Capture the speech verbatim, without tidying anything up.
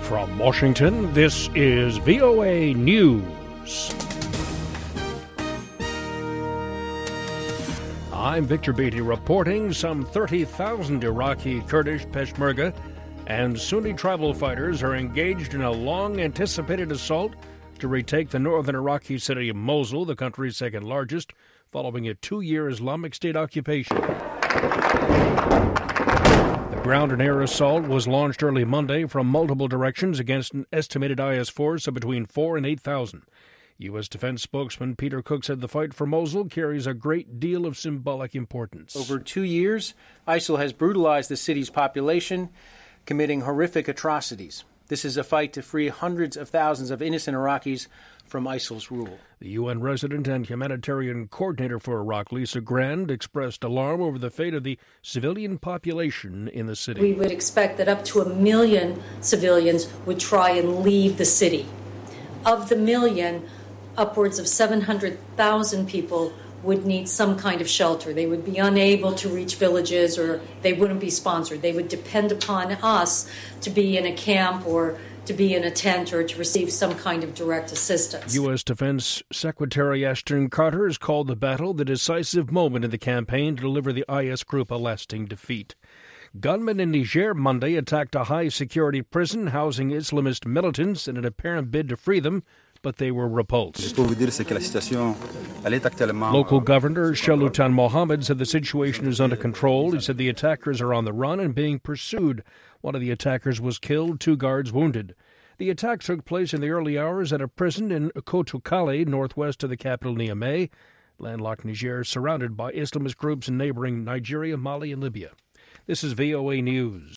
From Washington, this is V O A News. I'm Victor Beatty reporting some thirty thousand Iraqi Kurdish Peshmerga and Sunni tribal fighters are engaged in a long-anticipated assault to retake the northern Iraqi city of Mosul, the country's second largest, following a two-year Islamic State occupation. The ground and air assault was launched early Monday from multiple directions against an estimated I S force of between four and eight thousand. U S Defense spokesman Peter Cook said the fight for Mosul carries a great deal of symbolic importance. Over two years, ISIL has brutalized the city's population, committing horrific atrocities. This is a fight to free hundreds of thousands of innocent Iraqis from ISIL's rule. The U N resident and humanitarian coordinator for Iraq, Lisa Grand, expressed alarm over the fate of the civilian population in the city. We would expect that up to a million civilians would try and leave the city. Of the million, upwards of seven hundred thousand people would need some kind of shelter. They would be unable to reach villages, or they wouldn't be sponsored. They would depend upon us to be in a camp or to be in a tent or to receive some kind of direct assistance. U S Defense Secretary Ashton Carter has called the battle the decisive moment in the campaign to deliver the I S group a lasting defeat. Gunmen in Niger Monday attacked a high-security prison housing Islamist militants in an apparent bid to free them, but they were repulsed. Local Governor Shalutan Mohammed said the situation is under control. He said the attackers are on the run and being pursued. One of the attackers was killed, two guards wounded. The attack took place in the early hours at a prison in Kotoukale, northwest of the capital Niamey. Landlocked Niger surrounded by Islamist groups in neighboring Nigeria, Mali, and Libya. This is V O A News.